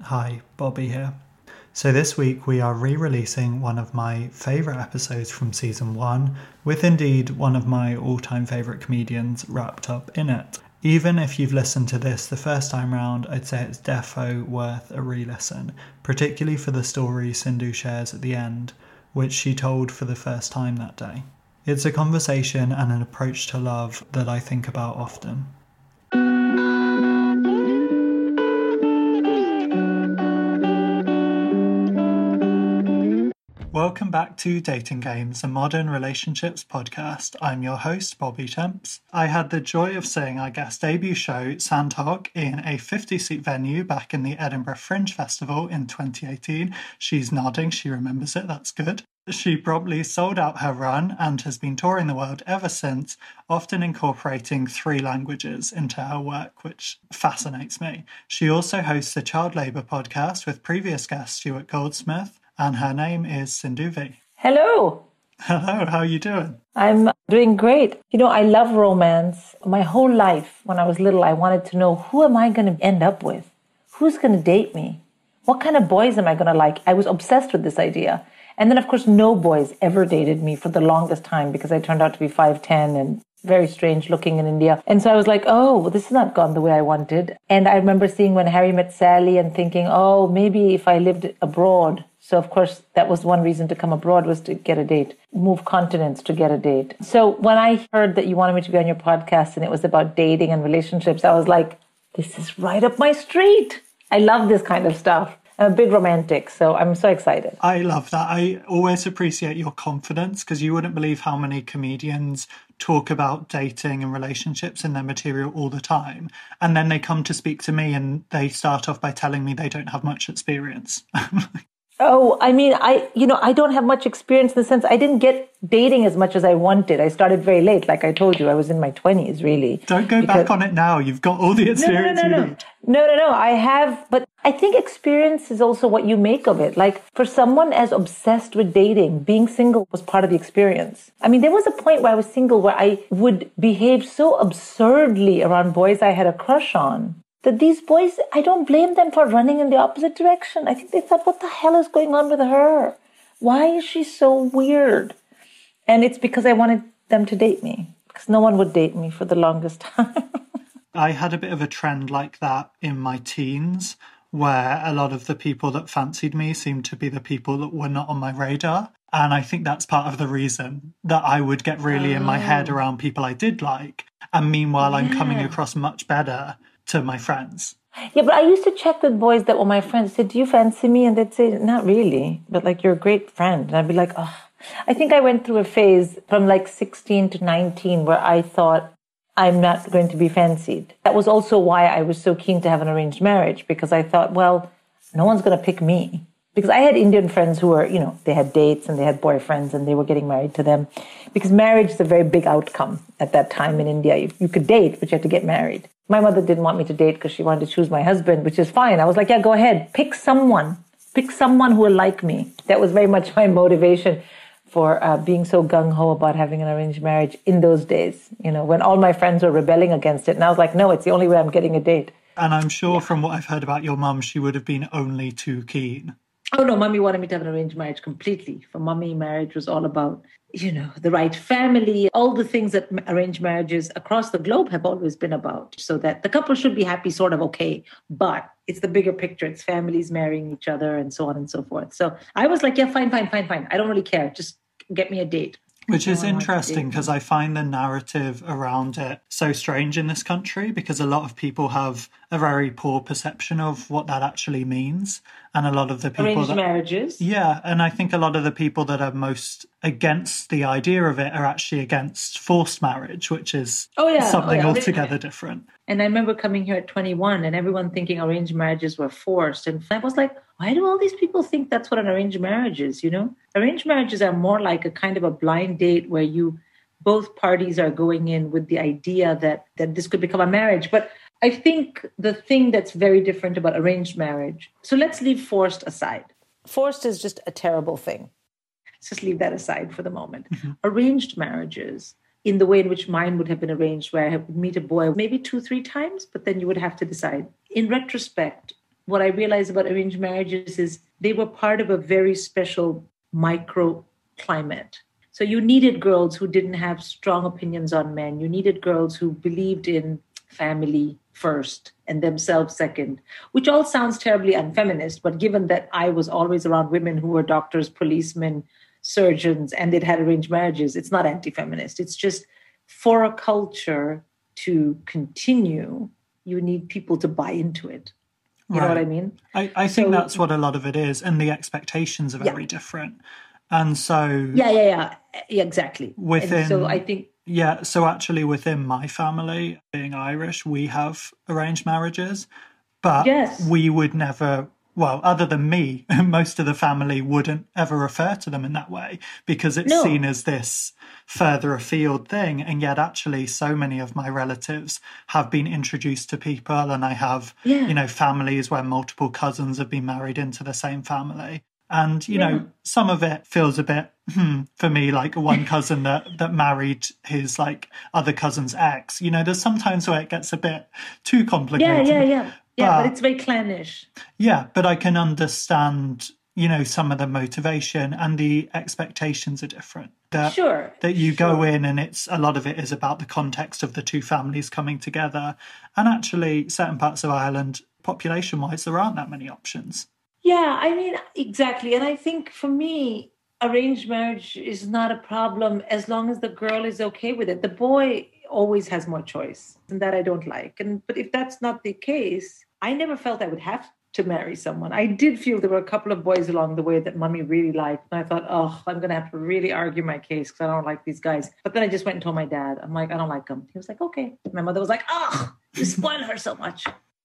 Hi, Bobby here. So this week we are re-releasing one of my favourite episodes from season 1, with indeed one of my all-time favourite comedians wrapped up in it. Even if you've listened to this the first time round, I'd say it's defo worth a re-listen, particularly for the story Sindhu shares at the end, which she told for the first time that day. It's a conversation and an approach to love that I think about often. Welcome back to Dating Games, a modern relationships podcast. I'm your host, Bobby Temps. I had the joy of seeing our guest debut show, Sandhog, in a 50-seat venue back in the Edinburgh Fringe Festival in 2018. She's nodding, she remembers it, that's good. She promptly sold out her run and has been touring the world ever since, often incorporating 3 languages into her work, which fascinates me. She also hosts a child labour podcast with previous guest Stuart Goldsmith, and her name is Sindhu V. Hello. Hello, how are you doing? I'm doing great. I love romance. My whole life, when I was little, I wanted to know, who am I going to end up with? Who's going to date me? What kind of boys am I going to like? I was obsessed with this idea. And then, of course, no boys ever dated me for the longest time because I turned out to be 5'10" and very strange looking in India. And so I was like, oh, this has not gone the way I wanted. And I remember seeing When Harry Met Sally and thinking, oh, maybe if I lived abroad. So, of course, that was one reason to come abroad, was to get a date, move continents to get a date. So when I heard that you wanted me to be on your podcast and it was about dating and relationships, I was like, this is right up my street. I love this kind of stuff. I'm a big romantic, so I'm so excited. I love that. I always appreciate your confidence, because you wouldn't believe how many comedians talk about dating and relationships in their material all the time. And then they come to speak to me and they start off by telling me they don't have much experience. Oh, I mean, I don't have much experience in the sense I didn't get dating as much as I wanted. I started very late. Like I told you, I was in my 20s, really. Don't go back on it now. You've got all the experience you need. No. I have, but I think experience is also what you make of it. Like for someone as obsessed with dating, being single was part of the experience. I mean, there was a point where I was single where I would behave so absurdly around boys I had a crush on, that these boys, I don't blame them for running in the opposite direction. I think they thought, what the hell is going on with her? Why is she so weird? And it's because I wanted them to date me, because no one would date me for the longest time. I had a bit of a trend like that in my teens, where a lot of the people that fancied me seemed to be the people that were not on my radar. And I think that's part of the reason that I would get really in my head around people I did like. And meanwhile, I'm coming across much better to my friends. Yeah, but I used to check with boys that were my friends. Say, do you fancy me? And they'd say, not really, but like, you're a great friend. And I'd be like, oh. I think I went through a phase from like 16 to 19 where I thought, I'm not going to be fancied. That was also why I was so keen to have an arranged marriage, because I thought, well, no one's going to pick me. Because I had Indian friends who were, they had dates and they had boyfriends and they were getting married to them. Because marriage is a very big outcome at that time in India. You could date, but you had to get married. My mother didn't want me to date because she wanted to choose my husband, which is fine. I was like, yeah, go ahead. Pick someone who will like me. That was very much my motivation for being so gung-ho about having an arranged marriage in those days, when all my friends were rebelling against it. And I was like, no, it's the only way I'm getting a date. And I'm sure from what I've heard about your mum, she would have been only too keen. Oh, no, Mummy wanted me to have an arranged marriage completely. For Mummy, marriage was all about, the right family, all the things that arranged marriages across the globe have always been about, so that the couple should be happy, sort of okay, but it's the bigger picture. It's families marrying each other and so on and so forth. So I was like, yeah, fine. I don't really care. Just get me a date. Which is interesting, because I find the narrative around it so strange in this country, because a lot of people have a very poor perception of what that actually means. And a lot of the people arranged marriages. Yeah, and I think a lot of the people that are most against the idea of it are actually against forced marriage, which is something altogether different. And I remember coming here at 21 and everyone thinking arranged marriages were forced. And I was like, why do all these people think that's what an arranged marriage is, Arranged marriages are more like a kind of a blind date where both parties are going in with the idea that this could become a marriage. But I think the thing that's very different about arranged marriage, so let's leave forced aside. Forced is just a terrible thing. Let's just leave that aside for the moment. Mm-hmm. Arranged marriages, in the way in which mine would have been arranged, where I would meet a boy maybe 2-3 times, but then you would have to decide. In retrospect, what I realized about arranged marriages is they were part of a very special microclimate. So you needed girls who didn't have strong opinions on men. You needed girls who believed in family first and themselves second, which all sounds terribly unfeminist. But given that I was always around women who were doctors, policemen, surgeons, and they'd had arranged marriages, it's not anti-feminist. It's just for a culture to continue, you need people to buy into it. You know what I mean? I think that's what a lot of it is. And the expectations are very different. And so... Yeah, exactly. Within... And so I think... Yeah, so actually within my family, being Irish, we have arranged marriages. But we would never... Well, other than me, most of the family wouldn't ever refer to them in that way because it's seen as this further afield thing. And yet actually so many of my relatives have been introduced to people, and I have, you know, families where multiple cousins have been married into the same family. And, you know, some of it feels a bit, for me, like one cousin that married his, like, other cousin's ex. You know, there's sometimes where it gets a bit too complicated. Yeah, but it's very clannish. Yeah, but I can understand, you know, some of the motivation, and the expectations are different. That you go in and a lot of it is about the context of the two families coming together. And actually, certain parts of Ireland, population-wise, there aren't that many options. Yeah, I mean, exactly. And I think for me, arranged marriage is not a problem as long as the girl is okay with it. The boy always has more choice, and that I don't like. But if that's not the case, I never felt I would have to marry someone. I did feel there were a couple of boys along the way that mommy really liked. And I thought, oh, I'm going to have to really argue my case because I don't like these guys. But then I just went and told my dad, I'm like, I don't like them. He was like, okay. My mother was like, oh, you spoil her so much.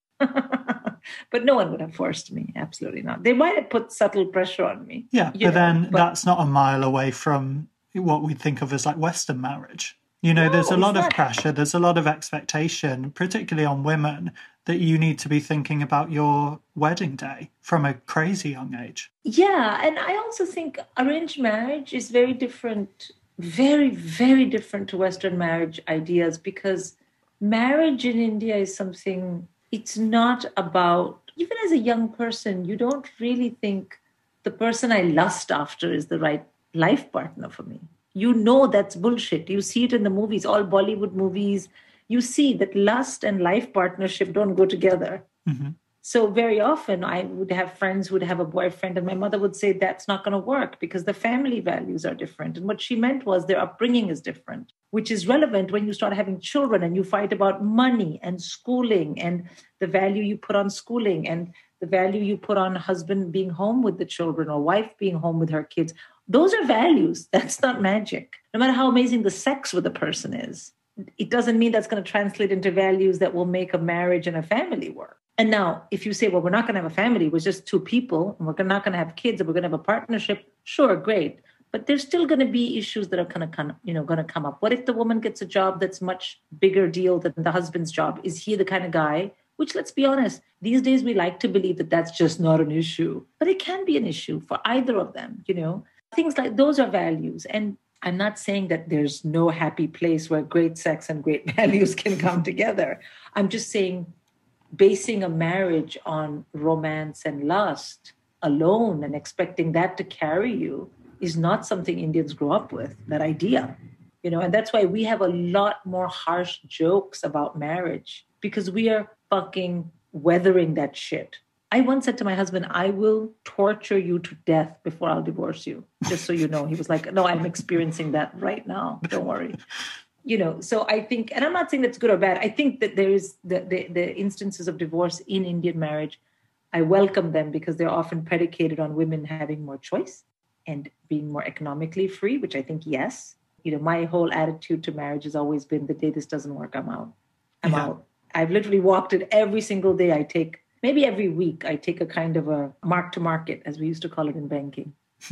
But no one would have forced me. Absolutely not. They might have put subtle pressure on me. Yeah, but that's not a mile away from what we think of as like Western marriage. You know, there's a lot of pressure. There's a lot of expectation, particularly on women, that you need to be thinking about your wedding day from a crazy young age. Yeah, and I also think arranged marriage is very different, very, very different to Western marriage ideas, because marriage in India is something, it's not about, even as a young person, you don't really think the person I lust after is the right life partner for me. You know that's bullshit. You see it in the movies, all Bollywood movies. You see that lust and life partnership don't go together. Mm-hmm. So very often I would have friends who would have a boyfriend, and my mother would say that's not going to work because the family values are different. And what she meant was their upbringing is different, which is relevant when you start having children and you fight about money and schooling and the value you put on schooling and the value you put on husband being home with the children or wife being home with her kids. Those are values. That's not magic. No matter how amazing the sex with a person is, it doesn't mean that's going to translate into values that will make a marriage and a family work. And now, if you say, well, we're not going to have a family, we're just two people, and we're not going to have kids, and we're going to have a partnership, sure, great. But there's still going to be issues that are going to come up. What if the woman gets a job that's much bigger deal than the husband's job? Is he the kind of guy? Which, let's be honest, these days we like to believe that that's just not an issue. But it can be an issue for either of them, you know. Things like those are values. And I'm not saying that there's no happy place where great sex and great values can come together. I'm just saying basing a marriage on romance and lust alone and expecting that to carry you is not something Indians grow up with, that idea. You know, and that's why we have a lot more harsh jokes about marriage, because we are fucking weathering that shit. I once said to my husband, I will torture you to death before I'll divorce you, just so you know. He was like, no, I'm experiencing that right now. Don't worry. You know, so I think, and I'm not saying that's good or bad. I think that there is the instances of divorce in Indian marriage. I welcome them because they're often predicated on women having more choice and being more economically free, which I think, yes. You know, my whole attitude to marriage has always been the day this doesn't work, I'm out. I'm out. I've literally walked it every single day. Maybe every week, I take a kind of a mark to market, as we used to call it in banking.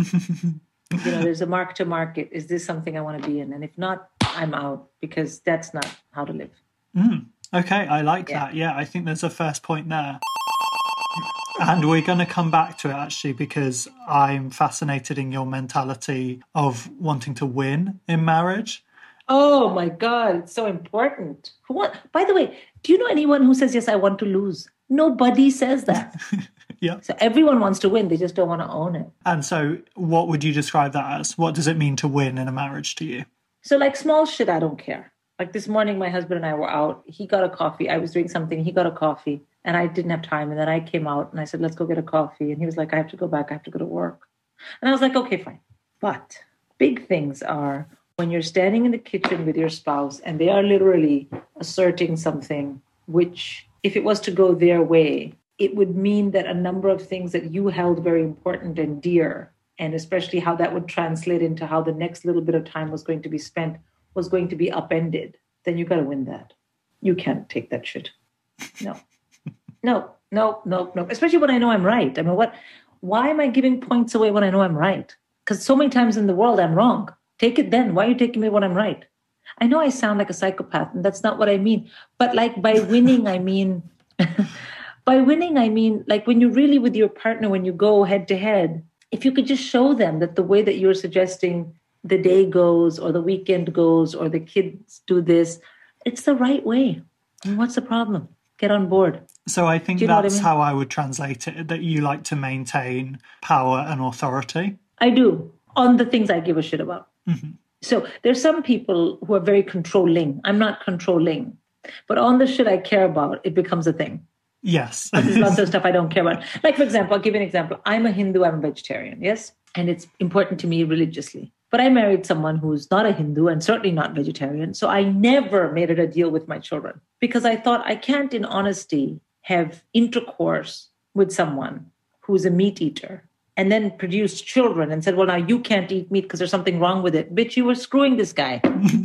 You know, there's a mark to market. Is this something I want to be in? And if not, I'm out, because that's not how to live. Okay, I like that. Yeah, I think there's a first point there. And we're going to come back to it, actually, because I'm fascinated in your mentality of wanting to win in marriage. Oh, my God. It's so important. By the way, do you know anyone who says, yes, I want to lose? Nobody says that. Yeah. So everyone wants to win. They just don't want to own it. And so what would you describe that as? What does it mean to win in a marriage to you? So like small shit, I don't care. Like this morning, my husband and I were out. He got a coffee. I was doing something. He got a coffee and I didn't have time. And then I came out and I said, let's go get a coffee. And he was like, I have to go back. I have to go to work. And I was like, okay, fine. But big things are when you're standing in the kitchen with your spouse and they are literally asserting something, which if it was to go their way, it would mean that a number of things that you held very important and dear, and especially how that would translate into how the next little bit of time was going to be spent, was going to be upended, then you got to win that. You can't take that shit. No. Especially when I know I'm right. I mean, why am I giving points away when I know I'm right? Because so many times in the world, I'm wrong. Take it then. Why are you taking me when I'm right? I know I sound like a psychopath, and that's not what I mean. But like by winning, I mean... By winning, I mean, like when you're really with your partner, when you go head to head, if you could just show them that the way that you're suggesting the day goes or the weekend goes or the kids do this, it's the right way. And what's the problem? Get on board. So I think that's how I would translate it, that you like to maintain power and authority. I do, on the things I give a shit about. Mm-hmm. So there's some people who are very controlling. I'm not controlling. But on the shit I care about, it becomes a thing. Yes. There's lots of stuff I don't care about. Like, for example, I'll give you an example. I'm a Hindu, I'm a vegetarian, yes? And it's important to me religiously. But I married someone who's not a Hindu and certainly not vegetarian. So I never made it a deal with my children because I thought I can't, in honesty, have intercourse with someone who's a meat eater and then produced children and said, well, now you can't eat meat because there's something wrong with it. Bitch, you were screwing this guy.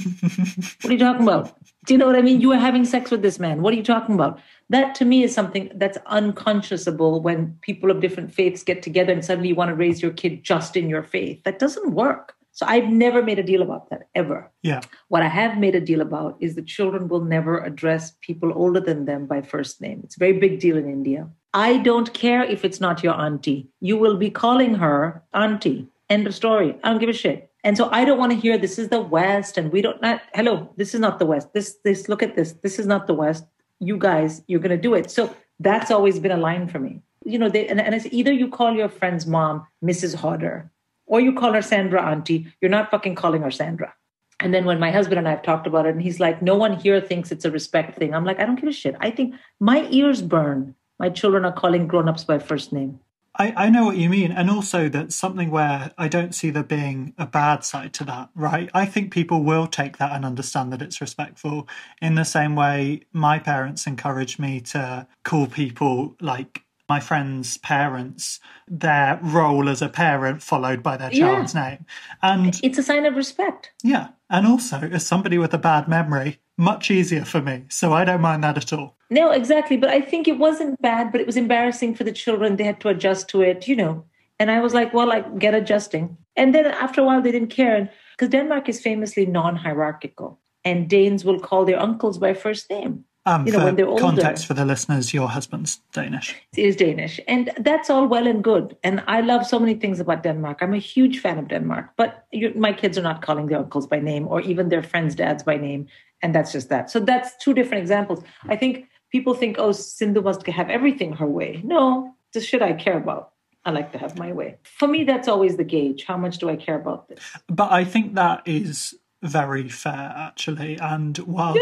What are you talking about? Do you know what I mean? You were having sex with this man. What are you talking about? That to me is something that's unconscionable when people of different faiths get together and suddenly you want to raise your kid just in your faith. That doesn't work. So I've never made a deal about that, ever. Yeah. What I have made a deal about is that children will never address people older than them by first name. It's a very big deal in India. I don't care if it's not your auntie. You will be calling her auntie. End of story. I don't give a shit. And so I don't want to hear this is the West and we don't not, hello, this is not the West. This, look at this. This is not the West. You guys, you're going to do it. So that's always been a line for me. You know, and it's either you call your friend's mom Mrs. Hodder or you call her Sandra auntie. You're not fucking calling her Sandra. And then when my husband and I have talked about it and he's like, no one here thinks it's a respect thing. I'm like, I don't give a shit. I think my ears burn. My children are calling grown-ups by first name. I know what you mean. And also that's something where I don't see there being a bad side to that, right? I think people will take that and understand that it's respectful in the same way my parents encouraged me to call people like my friends' parents, their role as a parent followed by their child's name. And it's a sign of respect. Yeah. And also, as somebody with a bad memory, much easier for me. So I don't mind that at all. No, exactly. But I think it wasn't bad, but it was embarrassing for the children. They had to adjust to it, you know. And I was like, well, like, get adjusting. And then after a while, they didn't care. Because Denmark is famously non-hierarchical. And Danes will call their uncles by first name. You know, when they're older. Context for the listeners, your husband's Danish. He is Danish. And that's all well and good. And I love so many things about Denmark. I'm a huge fan of Denmark. But my kids are not calling their uncles by name or even their friends' dads by name. And that's just that. So that's two different examples. I think people think, oh, Sindhu must have everything her way. No, the shit I care about. I like to have my way. For me, that's always the gauge. How much do I care about this? But I think that is very fair, actually. And whilst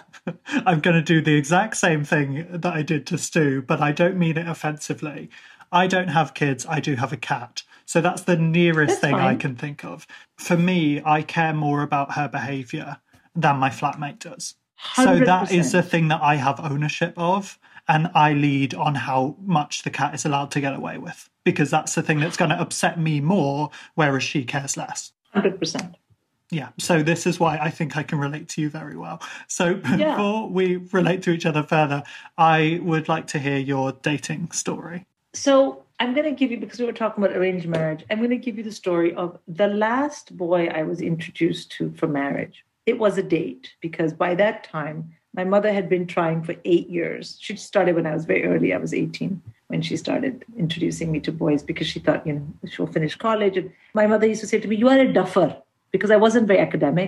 I'm going to do the exact same thing that I did to Stu, but I don't mean it offensively. I don't have kids. I do have a cat. So that's the nearest thing I can think of. For me, I care more about her behaviour than my flatmate does. 100%. So that is the thing that I have ownership of. And I lead on how much the cat is allowed to get away with. Because that's the thing that's going to upset me more, whereas she cares less. 100%. Yeah, so this is why I think I can relate to you very well. So before we relate to each other further, I would like to hear your dating story. So I'm going to give you, because we were talking about arranged marriage, I'm going to give you the story of the last boy I was introduced to for marriage. It was a date, because by that time, my mother had been trying for 8 years. She started when I was very early. I was 18 when she started introducing me to boys, because she thought, you know, she'll finish college. And my mother used to say to me, you are a duffer. Because I wasn't very academic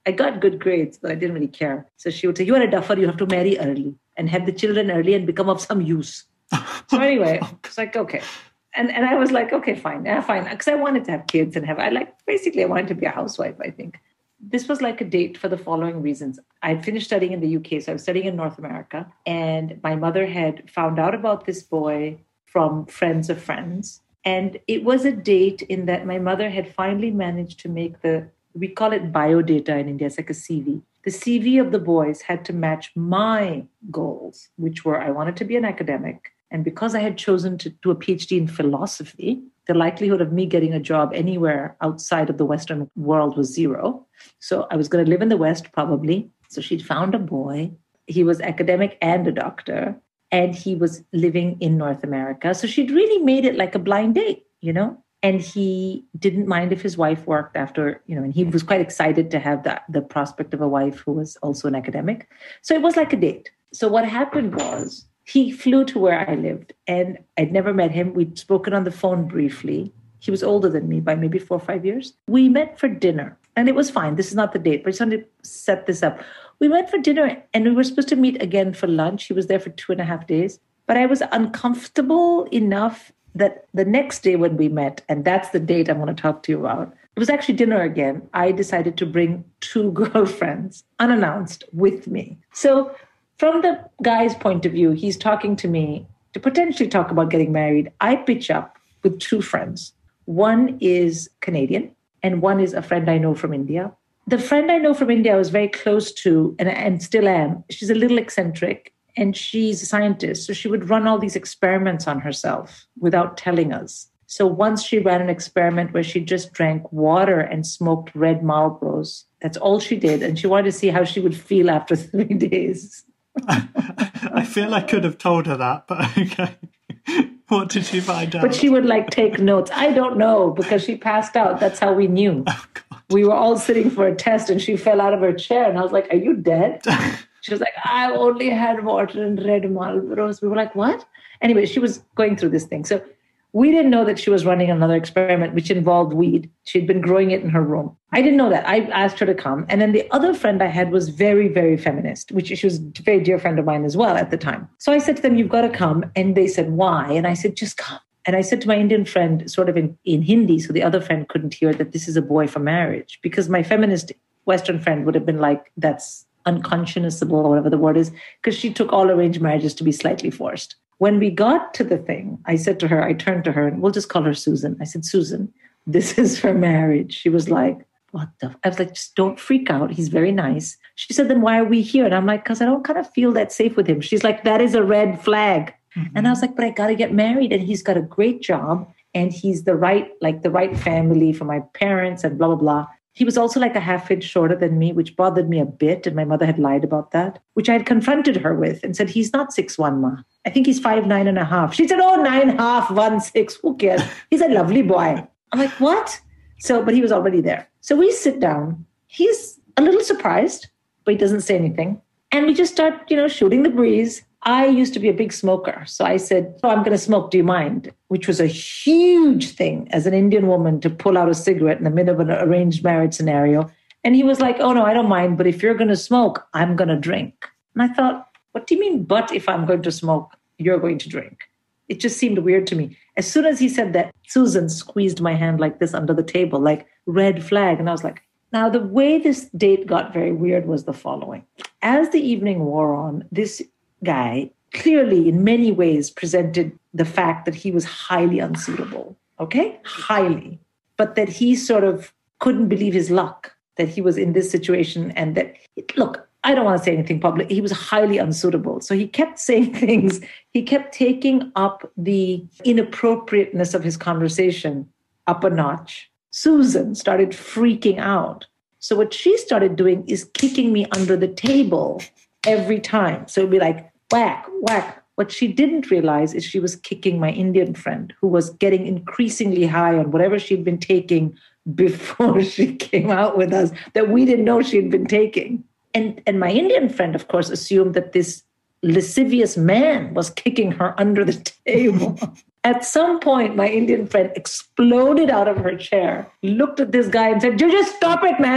I got good grades, but I didn't really care. So she would say, you are a duffer, you have to marry early and have the children early and become of some use. So anyway, it's like, okay. And I was like, okay, fine. Yeah, fine. Because I wanted to have kids and I wanted to be a housewife, I think. This was like a date for the following reasons. I had finished studying in the UK, so I was studying in North America. And my mother had found out about this boy from friends of friends. And it was a date in that my mother had finally managed to make we call it biodata in India. It's like a CV. The CV of the boys had to match my goals, which were I wanted to be an academic. And because I had chosen to do a PhD in philosophy, the likelihood of me getting a job anywhere outside of the Western world was zero. So I was going to live in the West probably. So she'd found a boy. He was academic and a doctor, and he was living in North America. So she'd really made it like a blind date, And he didn't mind if his wife worked after, and he was quite excited to have the prospect of a wife who was also an academic. So it was like a date. So what happened was, he flew to where I lived, and I'd never met him. We'd spoken on the phone briefly. He was older than me by maybe 4 or 5 years. We met for dinner, and it was fine. This is not the date, but I just wanted to set this up. We went for dinner, and we were supposed to meet again for lunch. He was there for 2.5 days, but I was uncomfortable enough that the next day when we met, and that's the date I'm going to talk to you about, it was actually dinner again. I decided to bring 2 girlfriends unannounced with me. So from the guy's point of view, he's talking to me to potentially talk about getting married. I pitch up with 2 friends. One is Canadian and one is a friend I know from India. The friend I know from India I was very close to and still am. She's a little eccentric and she's a scientist. So she would run all these experiments on herself without telling us. So once she ran an experiment where she just drank water and smoked red Marlboros. That's all she did. And she wanted to see how she would feel after 3 days. I feel I could have told her that, but okay. What did she find out? But she would take notes. I don't know, because she passed out. That's how we knew. Oh, God. We were all sitting for a test and she fell out of her chair. And I was like, are you dead? She was like, I only had water and red Marlboros. We were like, what? Anyway, she was going through this thing. So we didn't know that she was running another experiment, which involved weed. She'd been growing it in her room. I didn't know that. I asked her to come. And then the other friend I had was very, very feminist, which she was a very dear friend of mine as well at the time. So I said to them, you've got to come. And they said, why? And I said, just come. And I said to my Indian friend, sort of in Hindi, so the other friend couldn't hear, that this is a boy for marriage. Because my feminist Western friend would have been like, that's unconscionable or whatever the word is, because she took all arranged marriages to be slightly forced. When we got to the thing, I said to her, I turned to her, and we'll just call her Susan. I said, Susan, this is for marriage. She was like, what the? I was like, just don't freak out. He's very nice. She said, then why are we here? And I'm like, because I don't kind of feel that safe with him. She's like, that is a red flag. Mm-hmm. And I was like, but I got to get married. And he's got a great job. And he's the right family for my parents and blah, blah, blah. He was also like a half inch shorter than me, which bothered me a bit. And my mother had lied about that, which I had confronted her with and said, he's not 6'1", Ma. I think he's 5'9.5". She said, oh, 9.5, 1.6. Who cares? He's a lovely boy. I'm like, what? So, but he was already there. So we sit down. He's a little surprised, but he doesn't say anything. And we just start, shooting the breeze. I used to be a big smoker. So I said, oh, I'm going to smoke. Do you mind? Which was a huge thing as an Indian woman to pull out a cigarette in the middle of an arranged marriage scenario. And he was like, oh, no, I don't mind. But if you're going to smoke, I'm going to drink. And I thought, what do you mean, but if I'm going to smoke, you're going to drink? It just seemed weird to me. As soon as he said that, Susan squeezed my hand like this under the table, like red flag. And I was like, now the way this date got very weird was the following. As the evening wore on, this guy clearly in many ways presented the fact that he was highly unsuitable, okay? Highly. But that he sort of couldn't believe his luck that he was in this situation and that, look, I don't want to say anything public. He was highly unsuitable. So he kept saying things. He kept taking up the inappropriateness of his conversation up a notch. Susan started freaking out. So what she started doing is kicking me under the table every time. So it'd be like, whack, whack. What she didn't realize is she was kicking my Indian friend who was getting increasingly high on whatever she'd been taking before she came out with us that we didn't know she'd been taking. And my Indian friend, of course, assumed that this lascivious man was kicking her under the table. At some point, my Indian friend exploded out of her chair, looked at this guy and said, you just stop it, man.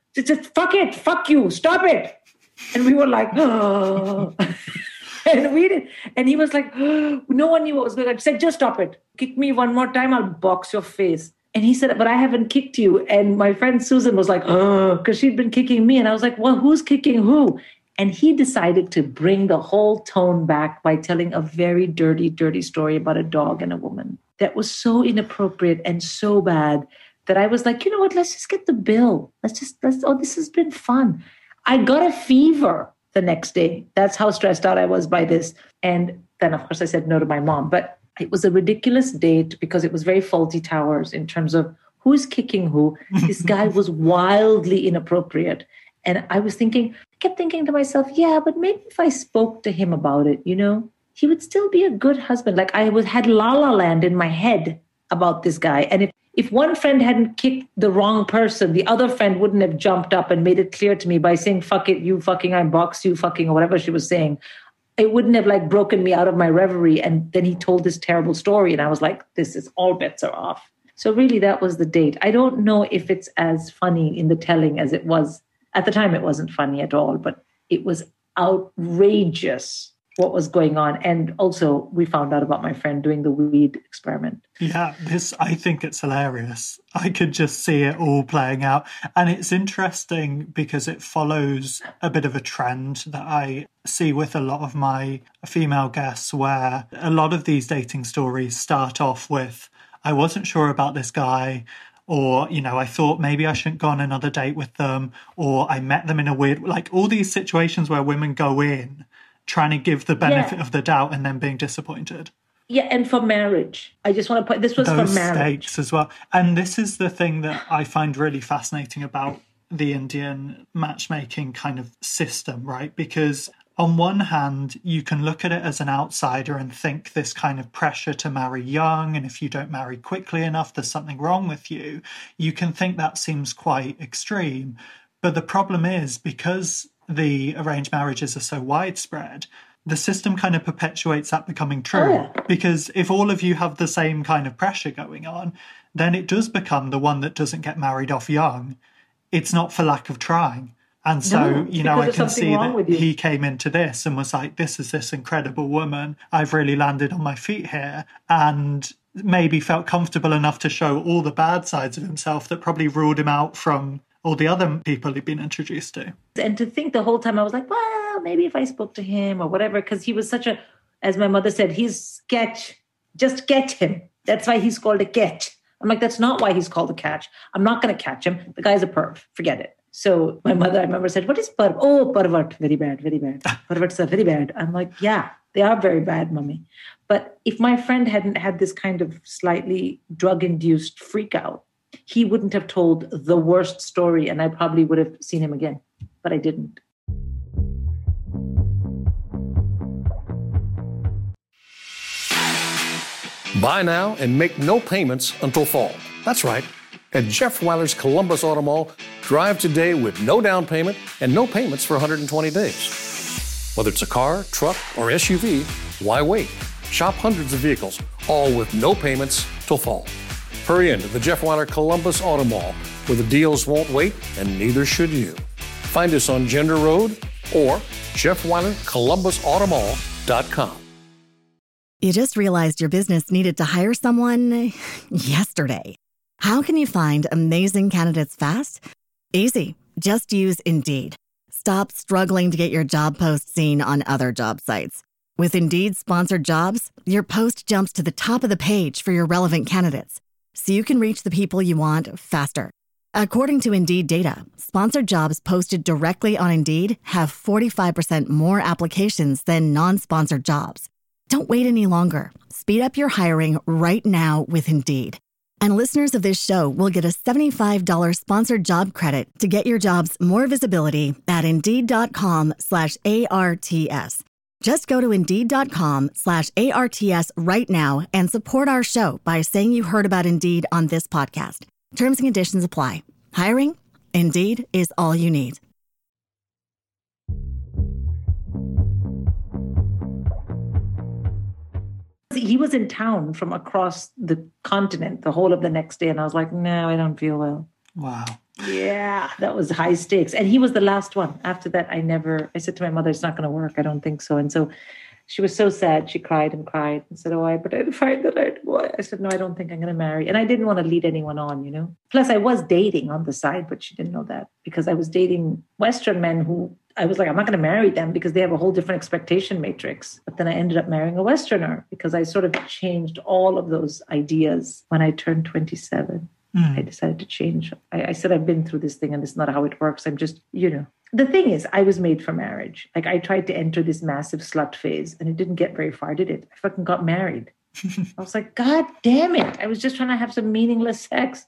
Just fuck it, fuck you, stop it. And we were like, oh. And we did. And he was like, oh, no one knew what was going on. I said, just stop it. Kick me one more time, I'll box your face. And he said, but I haven't kicked you. And my friend Susan was like, oh, because she'd been kicking me. And I was like, well, who's kicking who? And he decided to bring the whole tone back by telling a very dirty, dirty story about a dog and a woman that was so inappropriate and so bad that I was like, you know what, let's just get the bill. This has been fun. I got a fever the next day. That's how stressed out I was by this. And then, of course, I said no to my mom. But it was a ridiculous date because it was very Fawlty Towers in terms of who's kicking who. This guy was wildly inappropriate. And I kept thinking to myself, yeah, but maybe if I spoke to him about it, he would still be a good husband. Like I had La La Land in my head about this guy. And if one friend hadn't kicked the wrong person, the other friend wouldn't have jumped up and made it clear to me by saying, fuck it, you fucking, I box you fucking, or whatever she was saying. It wouldn't have broken me out of my reverie. And then he told this terrible story. And I was like, this is all bets are off. So really that was the date. I don't know if it's as funny in the telling as it was. At the time, it wasn't funny at all, but it was outrageous what was going on. And also we found out about my friend doing the weed experiment. Yeah, I think it's hilarious. I could just see it all playing out. And it's interesting because it follows a bit of a trend that I see with a lot of my female guests, where a lot of these dating stories start off with, I wasn't sure about this guy, or, I thought maybe I shouldn't go on another date with them, or I met them in a weird, all these situations where women go in trying to give the benefit of the doubt and then being disappointed. Yeah, and for marriage. I just want to put, this was those for marriage. States as well. And this is the thing that I find really fascinating about the Indian matchmaking kind of system, right? Because on one hand, you can look at it as an outsider and think this kind of pressure to marry young, and if you don't marry quickly enough, there's something wrong with you. You can think that seems quite extreme. But the problem is, because the arranged marriages are so widespread, the system kind of perpetuates that becoming true. Oh, yeah. Because if all of you have the same kind of pressure going on, then it does become the one that doesn't get married off young. It's not for lack of trying. And so, I can see that he came into this and was like, this is this incredible woman. I've really landed on my feet here. And maybe felt comfortable enough to show all the bad sides of himself that probably ruled him out from all the other people he'd been introduced to. And to think the whole time, I was like, well, maybe if I spoke to him or whatever, because he was such a, as my mother said, he's sketch. Just get him. That's why he's called a catch. I'm like, that's not why he's called a catch. I'm not going to catch him. The guy's a perv. Forget it. So my mother, I remember, said, what is perv? Oh, pervert. Very bad, very bad. Perverts are very bad. I'm like, yeah, they are very bad, mommy. But if my friend hadn't had this kind of slightly drug-induced freak out, he wouldn't have told the worst story, and I probably would have seen him again. But I didn't. Buy now and make no payments until fall. That's right. At Jeff Weiler's Columbus Auto Mall, drive today with no down payment and no payments for 120 days. Whether it's a car, truck, or SUV, why wait? Shop hundreds of vehicles, all with no payments till fall. Hurry into the Jeff Weiler Columbus Auto Mall, where the deals won't wait and neither should you. Find us on Gender Road or JeffWeilerColumbusAutomall.com. You just realized your business needed to hire someone yesterday. How can you find amazing candidates fast? Easy. Just use Indeed. Stop struggling to get your job post seen on other job sites. With Indeed sponsored jobs, your post jumps to the top of the page for your relevant candidates, so you can reach the people you want faster. According to Indeed data, sponsored jobs posted directly on Indeed have 45% more applications than non-sponsored jobs. Don't wait any longer. Speed up your hiring right now with Indeed. And listeners of this show will get a $75 sponsored job credit to get your jobs more visibility at Indeed.com/ARTS. Just go to Indeed.com/ARTS right now and support our show by saying you heard about Indeed on this podcast. Terms and conditions apply. Hiring? Indeed is all you need. He was in town from across the continent the whole of the next day. And I was like, no, I don't feel well. Wow. Yeah, that was high stakes. And he was the last one. After that, I said to my mother, it's not going to work. I don't think so. And so she was so sad. She cried and said, oh, but I didn't find the right boy. I said, no, I don't think I'm going to marry. And I didn't want to lead anyone on, you know. Plus, I was dating on the side, but she didn't know that because I was dating Western men who I was like, I'm not going to marry them because they have a whole different expectation matrix. But then I ended up marrying a Westerner because I sort of changed all of those ideas when I turned 27. I decided to change. I said, I've been through this thing and it's not how it works. I'm just, the thing is, I was made for marriage. Like I tried to enter this massive slut phase and it didn't get very far, did it? I fucking got married. I was like, God damn it. I was just trying to have some meaningless sex.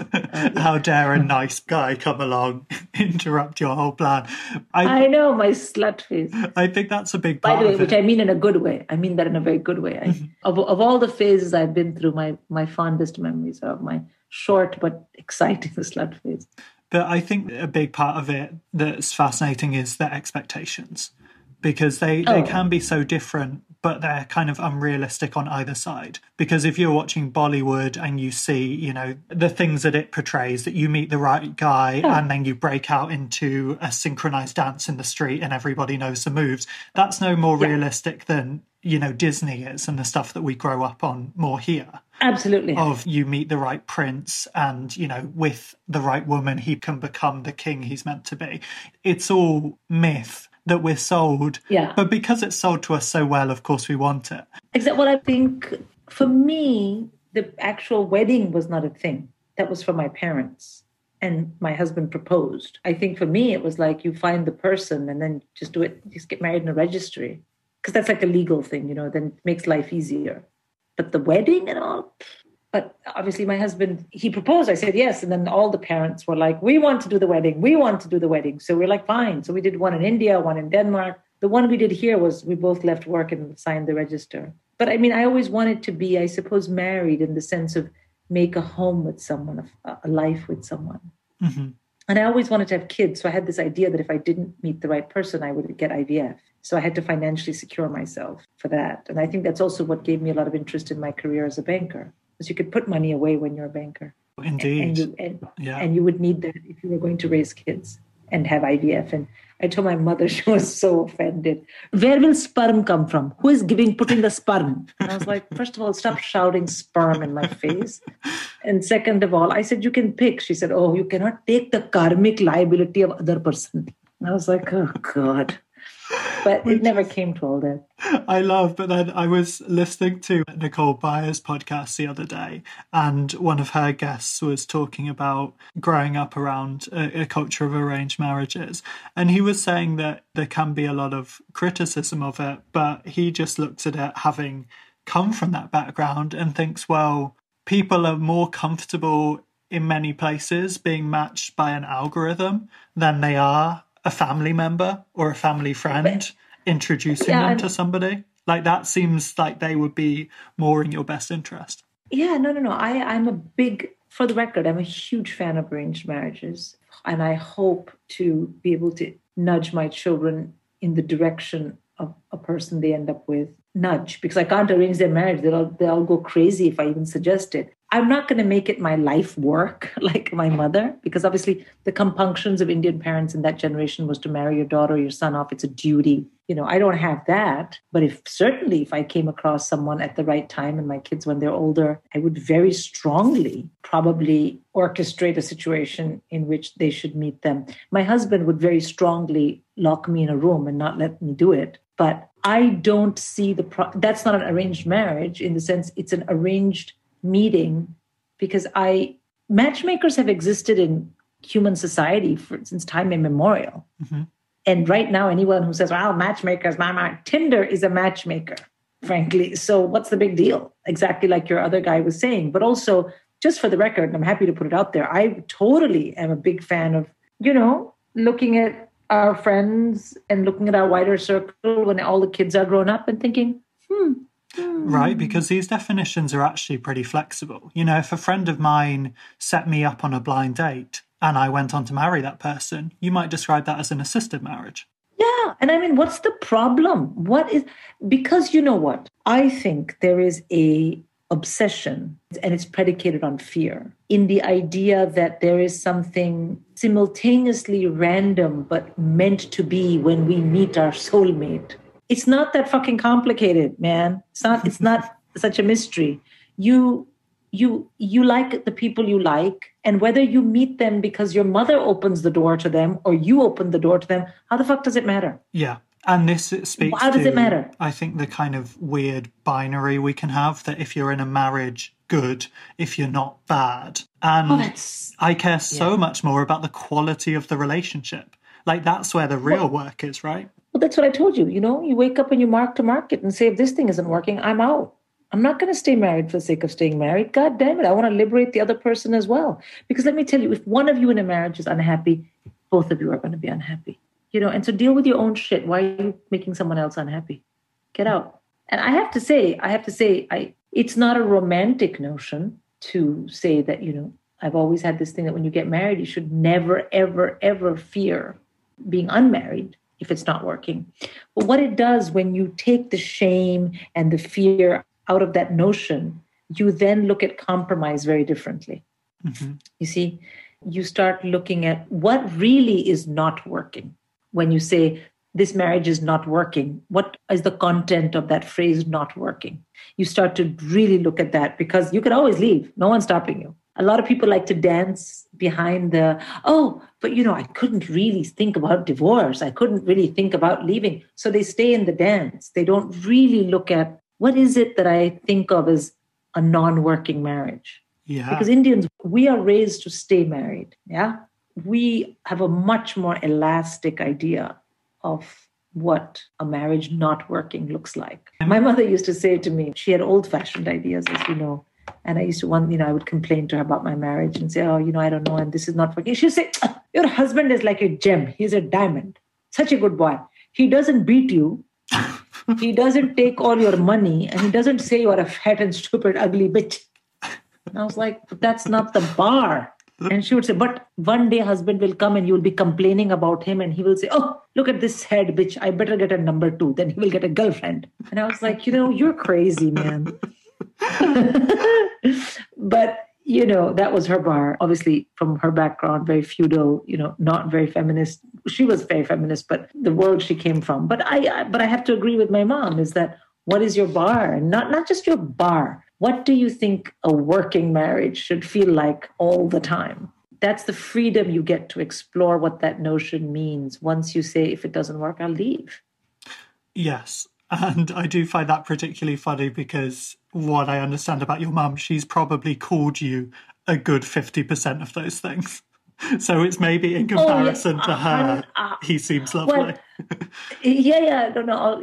How dare a nice guy come along, interrupt your whole plan. I know, my slut phase. I think that's a big part of it. By the way, which I mean in a good way. I mean that in a very good way. Of all the phases I've been through, my fondest memories are of my short but exciting slut phase. But I think a big part of it that's fascinating is their expectations, because they can be so different, but they're kind of unrealistic on either side. Because if you're watching Bollywood and you see, the things that it portrays, that you meet the right guy and then you break out into a synchronized dance in the street and everybody knows the moves, that's no more realistic than, Disney is and the stuff that we grow up on more here. Absolutely. Of you meet the right prince and, with the right woman, he can become the king he's meant to be. It's all myth that we're sold. Yeah. But because it's sold to us so well, of course we want it. Except what I think, for me, the actual wedding was not a thing. That was for my parents. And my husband proposed. I think for me, it was like you find the person and then just do it, just get married in a registry. Because that's like a legal thing, then it makes life easier. But the wedding and all, but obviously my husband, he proposed, I said yes. And then all the parents were like, we want to do the wedding. We want to do the wedding. So we're like, fine. So we did one in India, one in Denmark. The one we did here was we both left work and signed the register. But I mean, I always wanted to be, I suppose, married in the sense of make a home with someone, a life with someone. Mm-hmm. And I always wanted to have kids. So I had this idea that if I didn't meet the right person, I would get IVF. So I had to financially secure myself for that. And I think that's also what gave me a lot of interest in my career as a banker, because you could put money away when you're a banker. Indeed. And you would need that if you were going to raise kids and have IVF. And I told my mother, she was so offended. Where will sperm come from? Who is putting the sperm? And I was like, first of all, stop shouting sperm in my face. And second of all, I said, you can pick. She said, oh, you cannot take the karmic liability of other person. And I was like, oh, God. But it never came to all that. I love, but then I was listening to Nicole Byers' podcast the other day, and one of her guests was talking about growing up around a culture of arranged marriages. And he was saying that there can be a lot of criticism of it, but he just looks at it having come from that background and thinks, well, people are more comfortable in many places being matched by an algorithm than they are a family member or a family friend introducing them to somebody. Like that seems like they would be more in your best interest. Yeah, no. I'm for the record, I'm a huge fan of arranged marriages. And I hope to be able to nudge my children in the direction of a person they end up with. Nudge, because I can't arrange their marriage. They'll go crazy if I even suggest it. I'm not going to make it my life work like my mother, because obviously the compunctions of Indian parents in that generation was to marry your daughter or your son off. It's a duty. I don't have that. But if I came across someone at the right time and my kids, when they're older, I would very strongly probably orchestrate a situation in which they should meet them. My husband would very strongly lock me in a room and not let me do it. But I don't see that's not an arranged marriage in the sense it's an arranged meeting, because matchmakers have existed in human society since time immemorial. Mm-hmm. And right now, anyone who says, well, matchmakers, Tinder is a matchmaker, frankly. So what's the big deal? Exactly like your other guy was saying. But also, just for the record, and I'm happy to put it out there, I totally am a big fan of, looking at our friends and looking at our wider circle when all the kids are grown up and thinking, Right, because these definitions are actually pretty flexible. If a friend of mine set me up on a blind date and I went on to marry that person, you might describe that as an assisted marriage. Yeah. And I mean, what's the problem? Because you know what? I think there is a obsession, and it's predicated on fear, in the idea that there is something simultaneously random but meant to be when we meet our soulmate. It's not that fucking complicated, man. It's not such a mystery. You like the people you like, and whether you meet them because your mother opens the door to them or you open the door to them, how the fuck does it matter? Yeah. And this speaks How does it matter? I think, the kind of weird binary we can have, that if you're in a marriage, good, if you're not, bad. And I care so much more about the quality of the relationship. Like, that's where the real work is, right? Well, that's what I told you. You know, you wake up and you mark to market and say, if this thing isn't working, I'm out. I'm not going to stay married for the sake of staying married. God damn it. I want to liberate the other person as well. Because let me tell you, if one of you in a marriage is unhappy, both of you are going to be unhappy. You know, and so deal with your own shit. Why are you making someone else unhappy? Get out. And I have to say, it's not a romantic notion to say that, you know, I've always had this thing that when you get married, you should never, ever, ever fear being unmarried if it's not working. But what it does when you take the shame and the fear out of that notion, you then look at compromise very differently. Mm-hmm. You see, you start looking at what really is not working. When you say this marriage is not working, what is the content of that phrase not working? You start to really look at that, because you can always leave. No one's stopping you. A lot of people like to dance behind but you know, I couldn't really think about divorce. I couldn't really think about leaving. So they stay in the dance. They don't really look at what is it that I think of as a non-working marriage. Yeah. Because Indians, we are raised to stay married. Yeah. We have a much more elastic idea of what a marriage not working looks like. My mother used to say to me, she had old-fashioned ideas, as you know. And I used to I would complain to her about my marriage and say, I don't know, and this is not working. She would say, your husband is like a gem. He's a diamond. Such a good boy. He doesn't beat you. He doesn't take all your money. And he doesn't say you are a fat and stupid, ugly bitch. And I was like, but that's not the bar. And she would say, but one day husband will come and you'll be complaining about him. And he will say, oh, look at this head, bitch. I better get a number 2. Then he will get a girlfriend. And I was like, you're crazy, man. But, that was her bar. Obviously, from her background, very feudal, not very feminist. She was very feminist, but the world she came from. But I have to agree with my mom, is that what is your bar? And not just your bar. What do you think a working marriage should feel like all the time? That's the freedom you get to explore what that notion means. Once you say, if it doesn't work, I'll leave. Yes. And I do find that particularly funny, because what I understand about your mum, she's probably called you a good 50% of those things. So it's maybe in comparison to her, he seems lovely. Well, I don't know.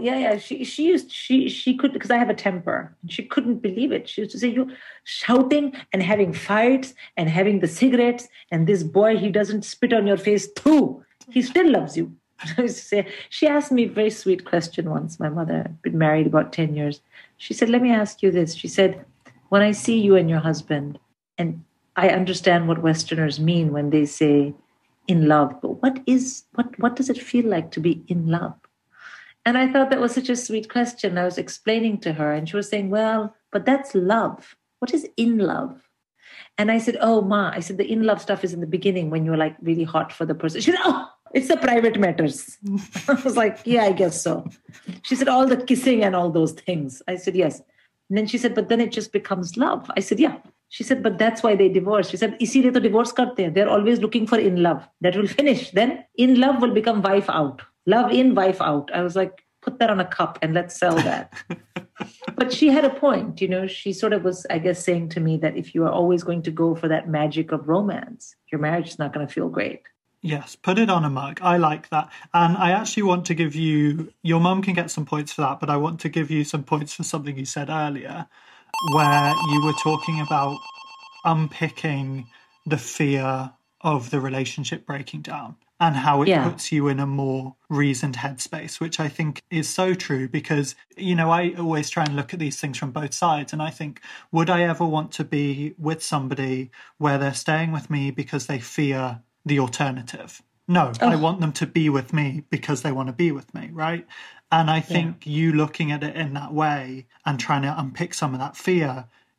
She could, because I have a temper. She couldn't believe it. She used to say, you shouting and having fights and having the cigarettes, and this boy, he doesn't spit on your face too. He still loves you. She asked me a very sweet question once. My mother had been married about 10 years. She said, let me ask you this. She said, when I see you and your husband, and I understand what Westerners mean when they say in love, but what does it feel like to be in love? And I thought that was such a sweet question. I was explaining to her, and she was saying, well, but that's love. What is in love? And I said, oh, Ma, I said, the in love stuff is in the beginning when you're like really hot for the person. She said, oh, it's the private matters. I was like, yeah, I guess so. She said, all the kissing and all those things. I said, yes. And then she said, but then it just becomes love. I said, yeah. She said, but that's why they divorce. She said, इसीलिए तो divorce करते हैं. They're always looking for in love. That will finish. Then in love will become wife out. Love in, wife out. I was like, put that on a cup and let's sell that. But she had a point. She sort of was, I guess, saying to me that if you are always going to go for that magic of romance, your marriage is not going to feel great. Yes, put it on a mug. I like that. And I actually want to give you, your mum can get some points for that, but I want to give you some points for something you said earlier, where you were talking about unpicking the fear of the relationship breaking down and how it puts you in a more reasoned headspace, which I think is so true, because, I always try and look at these things from both sides. And I think, would I ever want to be with somebody where they're staying with me because they fear the alternative? No, I want them to be with me because they want to be with me, right? And I think you looking at it in that way and trying to unpick some of that fear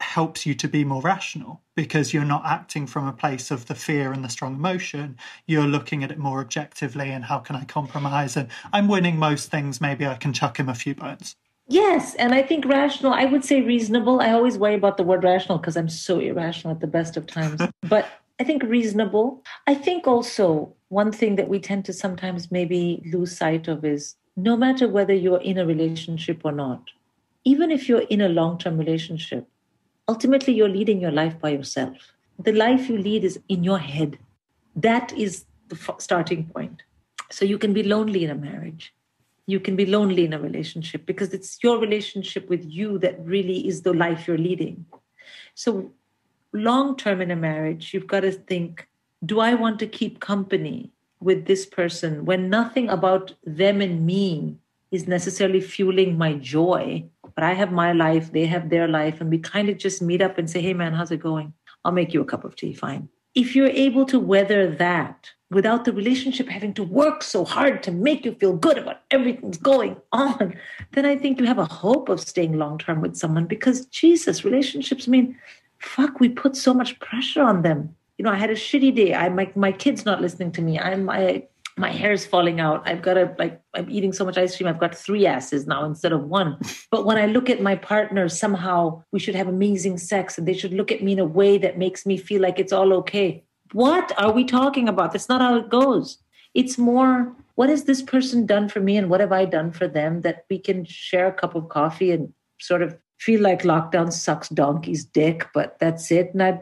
helps you to be more rational because you're not acting from a place of the fear and the strong emotion. You're looking at it more objectively and how can I compromise? And I'm winning most things. Maybe I can chuck him a few bones. Yes. And I think rational, I would say reasonable. I always worry about the word rational because I'm so irrational at the best of times. But I think reasonable. I think also one thing that we tend to sometimes maybe lose sight of is no matter whether you're in a relationship or not, even if you're in a long-term relationship, ultimately you're leading your life by yourself. The life you lead is in your head. That is the starting point. So you can be lonely in a marriage. You can be lonely in a relationship because it's your relationship with you that really is the life you're leading. So long-term in a marriage, you've got to think, do I want to keep company with this person when nothing about them and me is necessarily fueling my joy? But I have my life, they have their life, and we kind of just meet up and say, hey man, how's it going? I'll make you a cup of tea, fine. If you're able to weather that without the relationship having to work so hard to make you feel good about everything's going on, then I think you have a hope of staying long-term with someone because Jesus, relationships mean, fuck, we put so much pressure on them. You know, I had a shitty day. My kid's not listening to me. My hair's falling out. I'm eating so much ice cream. I've got 3 asses now instead of 1. But when I look at my partner, somehow we should have amazing sex and they should look at me in a way that makes me feel like it's all okay. What are we talking about? That's not how it goes. It's more, what has this person done for me and what have I done for them that we can share a cup of coffee and sort of feel like lockdown sucks donkey's dick, but that's it. And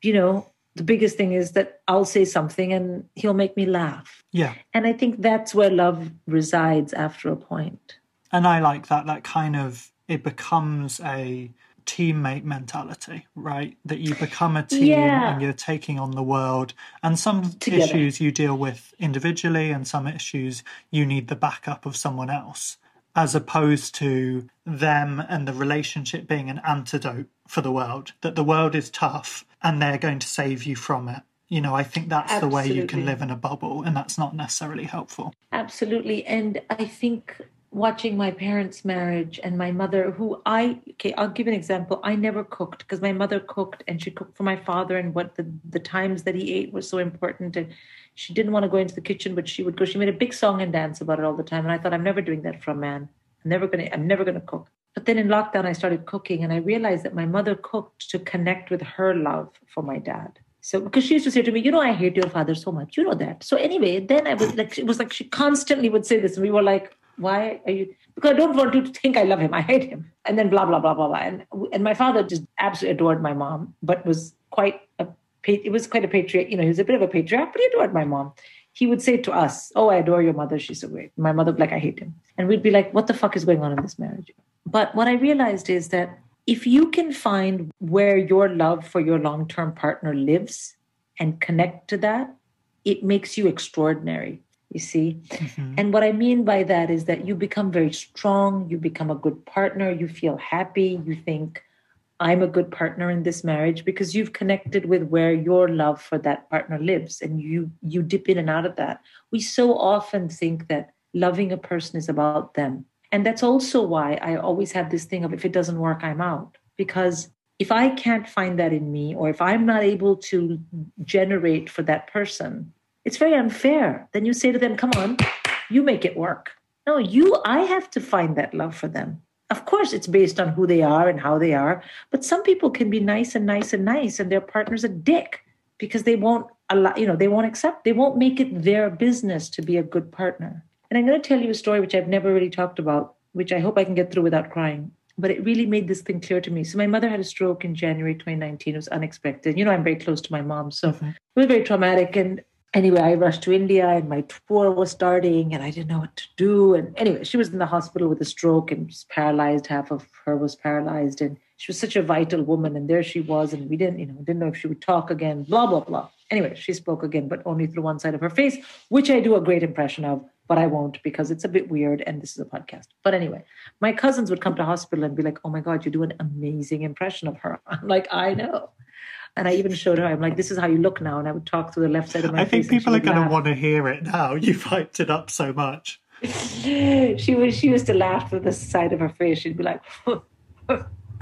the biggest thing is that I'll say something and he'll make me laugh. Yeah. And I think that's where love resides after a point. And I like that kind of, it becomes a teammate mentality, right? That you become a team and you're taking on the world. And some together. Issues you deal with individually and some issues you need the backup of someone else, as opposed to them and the relationship being an antidote for the world, that the world is tough and they're going to save you from it. You know, I think that's Absolutely. the way you can live in a bubble, and that's not necessarily helpful. Absolutely. And I think watching my parents' marriage and my mother, I'll give an example. I never cooked because my mother cooked and she cooked for my father, and what the times that he ate was so important. And she didn't want to go into the kitchen, but she would go. She made a big song and dance about it all the time. And I thought, I'm never doing that for a man. I'm never going to cook. But then in lockdown, I started cooking and I realized that my mother cooked to connect with her love for my dad. So, because she used to say to me, I hate your father so much, you know that. So anyway, then it was like she constantly would say this. And we were like, why are you? Because I don't want you to think I love him. I hate him. And then blah, blah, blah, blah, blah. And my father just absolutely adored my mom, but was quite a patriot. He was a bit of a patriarch, but he adored my mom. He would say to us, oh, I adore your mother. She's so great. My mother would be like, I hate him. And we'd be like, what the fuck is going on in this marriage? But what I realized is that if you can find where your love for your long-term partner lives and connect to that, it makes you extraordinary, you see? Mm-hmm. And what I mean by that is that you become very strong, you become a good partner, you feel happy, you think, I'm a good partner in this marriage because you've connected with where your love for that partner lives and you dip in and out of that. We so often think that loving a person is about them. And that's also why I always have this thing of if it doesn't work, I'm out. Because if I can't find that in me, or if I'm not able to generate for that person, it's very unfair. Then you say to them, come on, you make it work. No, I have to find that love for them. Of course, it's based on who they are and how they are. But some people can be nice and nice and nice, and their partner's a dick because they won't allow, they won't accept, they won't make it their business to be a good partner. And I'm going to tell you a story which I've never really talked about, which I hope I can get through without crying. But it really made this thing clear to me. So my mother had a stroke in January 2019. It was unexpected. I'm very close to my mom. So It was very traumatic. And anyway, I rushed to India and my tour was starting and I didn't know what to do. And anyway, she was in the hospital with a stroke and was paralyzed. Half of her was paralyzed. And she was such a vital woman. And there she was. And we didn't know if she would talk again, blah, blah, blah. Anyway, she spoke again, but only through one side of her face, which I do a great impression of, but I won't because it's a bit weird and this is a podcast. But anyway, my cousins would come to hospital and be like, oh my God, you do an amazing impression of her. I'm like, I know. And I even showed her, I'm like, this is how you look now. And I would talk through the left side of my face. I think people are going to want to hear it now. You've hyped it up so much. She used to laugh through the side of her face. She'd be like,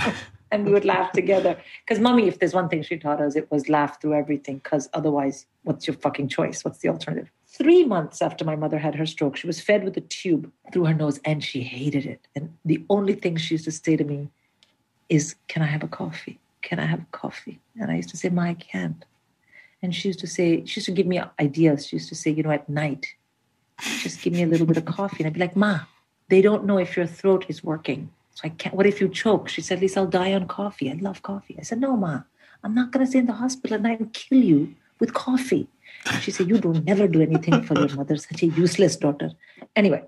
And we would laugh together. Because mommy, if there's one thing she taught us, it was laugh through everything. Because otherwise, what's your fucking choice? What's the alternative? 3 months after my mother had her stroke, she was fed with a tube through her nose and she hated it. And the only thing she used to say to me is, can I have a coffee? Can I have a coffee? And I used to say, Ma, I can't. And she used to give me ideas. She used to say, at night, just give me a little bit of coffee. And I'd be like, Ma, they don't know if your throat is working. So I can't, what if you choke? She said, at least I'll die on coffee. I love coffee. I said, no, Ma, I'm not going to stay in the hospital at night and kill you with coffee. She said, you don't never do anything for your mother, such a useless daughter. Anyway,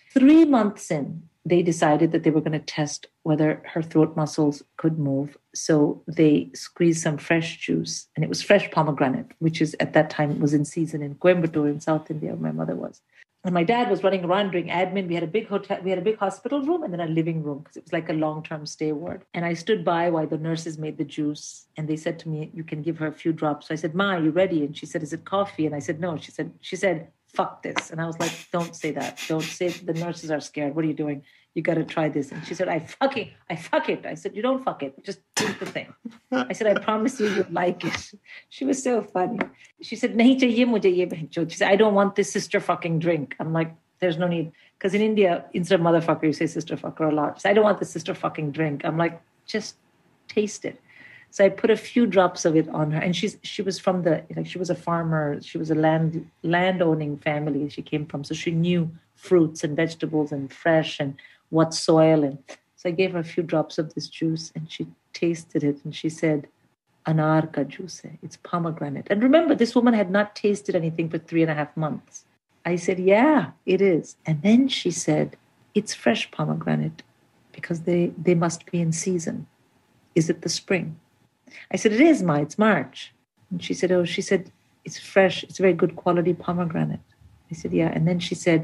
3 months in, they decided that they were going to test whether her throat muscles could move. So they squeezed some fresh juice, and it was fresh pomegranate, which is at that time was in season in Coimbatore in South India, where my mother was. And my dad was running around doing admin. We had a big hotel, we had a big hospital room and then a living room because it was like a long-term stay ward. And I stood by while the nurses made the juice. And they said to me, you can give her a few drops. So I said, Ma, are you ready? And she said, is it coffee? And I said, no. She said, fuck this. And I was like, don't say that. Don't say it. The nurses are scared. What are you doing? You got to try this. And she said, I fuck it. I said, you don't fuck it. Just drink the thing. I said, I promise you'll like it. She was so funny. She said, nahi chahiye mujhe ye bhaichod. She said, I don't want this sister fucking drink. I'm like, there's no need. Because in India, instead of motherfucker, you say sister fucker a lot. She said, I don't want the sister fucking drink. I'm like, just taste it. So I put a few drops of it on her. And she was from she was a farmer. She was a land-owning family she came from. So she knew fruits and vegetables and fresh and what soil. And so I gave her a few drops of this juice and she tasted it. And she said, anar ka juice hai. It's pomegranate. And remember, this woman had not tasted anything for 3.5 months. I said, yeah, it is. And then she said, it's fresh pomegranate because they must be in season. Is it the spring? I said, it is, Ma, it's March. And she said, it's fresh. It's a very good quality pomegranate. I said, yeah. And then she said,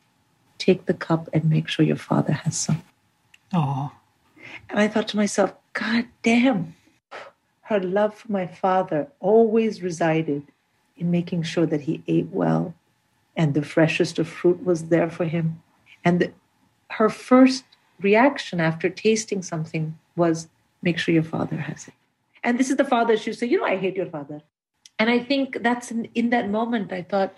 take the cup and make sure your father has some. Oh. And I thought to myself, God damn, her love for my father always resided in making sure that he ate well and the freshest of fruit was there for him. And her first reaction after tasting something was, make sure your father has it. And this is the father, she would say, I hate your father. And I think that's in that moment, I thought,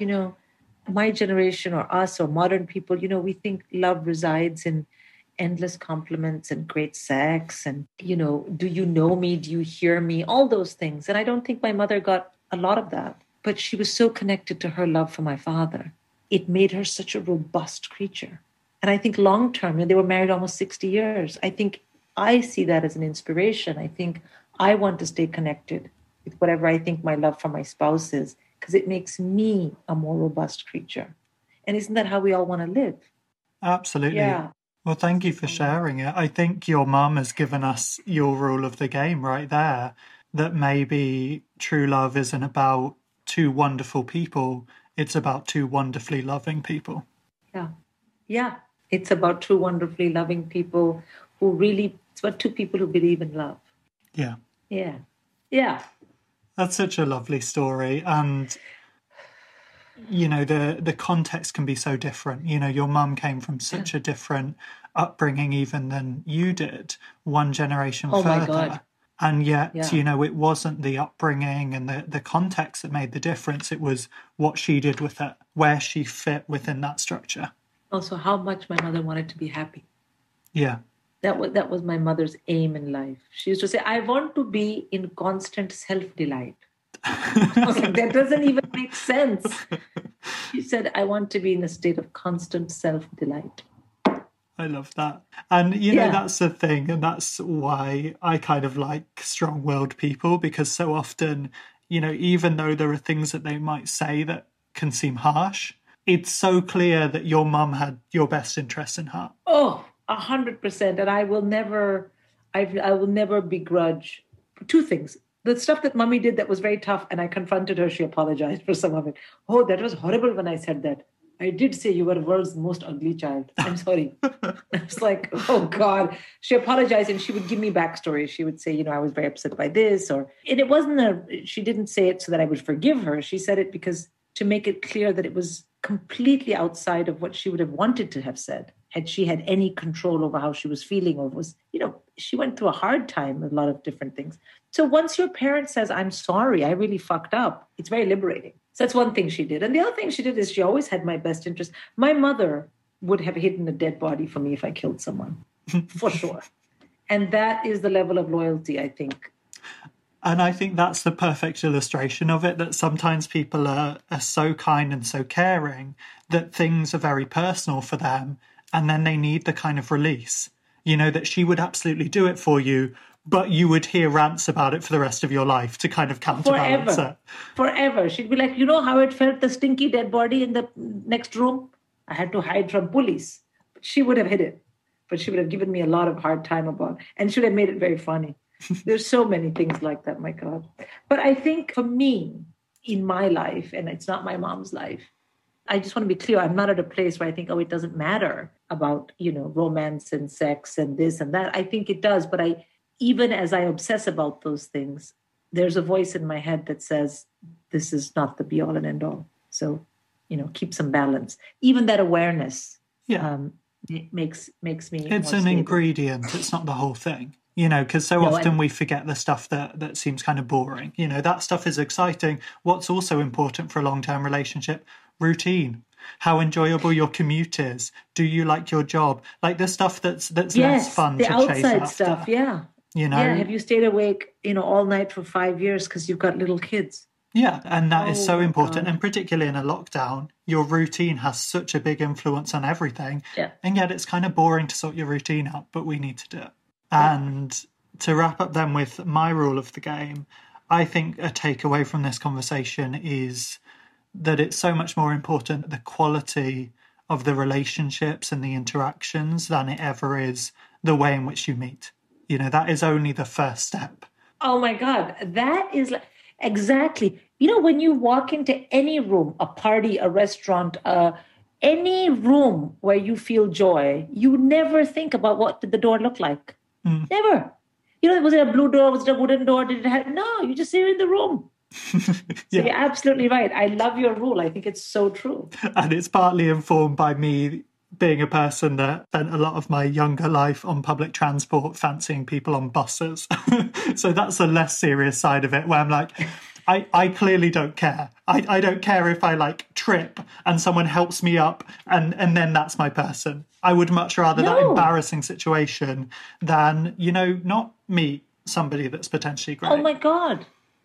my generation or us or modern people, we think love resides in endless compliments and great sex and, do you know me? Do you hear me? All those things. And I don't think my mother got a lot of that, but she was so connected to her love for my father. It made her such a robust creature. And I think long term, they were married almost 60 years. I think I see that as an inspiration. I think I want to stay connected with whatever I think my love for my spouse is, because it makes me a more robust creature. And isn't that how we all want to live? Absolutely. Yeah. Well, thank you for sharing it. I think your mum has given us your rule of the game right there, that maybe true love isn't about two wonderful people. It's about two wonderfully loving people. Yeah. Yeah. It's about two wonderfully loving people it's about two people who believe in love. Yeah. Yeah. Yeah. That's such a lovely story. And, the context can be so different. Your mum came from such a different upbringing even than you did, one generation further. My God. And yet, it wasn't the upbringing and the context that made the difference. It was what she did with it, where she fit within that structure. Also, how much my mother wanted to be happy. Yeah. That was my mother's aim in life. She used to say, I want to be in constant self-delight. I was like, that doesn't even make sense. She said, I want to be in a state of constant self-delight. I love that. And, that's the thing. And that's why I kind of like strong-willed people, because so often, even though there are things that they might say that can seem harsh, it's so clear that your mum had your best interests in heart. Oh, 100%. And I will never begrudge two things. The stuff that mommy did that was very tough, and I confronted her. She apologized for some of it. Oh, that was horrible when I said that. I did say you were the world's most ugly child. I'm sorry. I was like, oh God. She apologized and she would give me backstory. She would say, I was very upset by this, and it wasn't she didn't say it so that I would forgive her. She said it because to make it clear that it was completely outside of what she would have wanted to have said. had she had any control over how she was feeling, or was, she went through a hard time with a lot of different things. So once your parent says, I'm sorry, I really fucked up, it's very liberating. So that's one thing she did. And the other thing she did is she always had my best interest. My mother would have hidden a dead body for me if I killed someone, for sure. And that is the level of loyalty, I think. And I think that's the perfect illustration of it, that sometimes people are so kind and so caring that things are very personal for them, and then they need the kind of release. That she would absolutely do it for you, but you would hear rants about it for the rest of your life to kind of counterbalance it. Forever. She'd be like, how it felt, the stinky dead body in the next room? I had to hide from police. But she would have hid it. But she would have given me a lot of hard time about it. And she would have made it very funny. There's so many things like that, my God. But I think for me, in my life, and it's not my mom's life, I just want to be clear, I'm not at a place where I think, it doesn't matter about, romance and sex and this and that. I think it does. But even as I obsess about those things, there's a voice in my head that says, this is not the be all and end all. So, keep some balance. Even that awareness it makes me. It's an ingredient. It's not the whole thing. Because so often we forget the stuff that seems kind of boring. That stuff is exciting. What's also important for a long-term relationship? Routine. How enjoyable your commute is. Do you like your job? Like the stuff that's less fun to chase after. The outside stuff, yeah. Yeah, have you stayed awake, all night for 5 years because you've got little kids? Yeah, and that is so important. God. And particularly in a lockdown, your routine has such a big influence on everything. Yeah. And yet it's kind of boring to sort your routine out, but we need to do it. And to wrap up then with my rule of the game, I think a takeaway from this conversation is that it's so much more important, the quality of the relationships and the interactions, than it ever is the way in which you meet. That is only the first step. Oh my God, that is exactly. When you walk into any room, a party, a restaurant, any room where you feel joy, you never think about what did the door look like. Never. Was it a blue door? Was it a wooden door? Did it have? No, you just see it in the room. So you're absolutely right. I love your rule. I think it's so true. And it's partly informed by me being a person that spent a lot of my younger life on public transport, fancying people on buses. So that's the less serious side of it, where I'm like, I clearly don't care. I don't care if I trip and someone helps me up and then that's my person. I would much rather that embarrassing situation than, not meet somebody that's potentially great. Oh my God.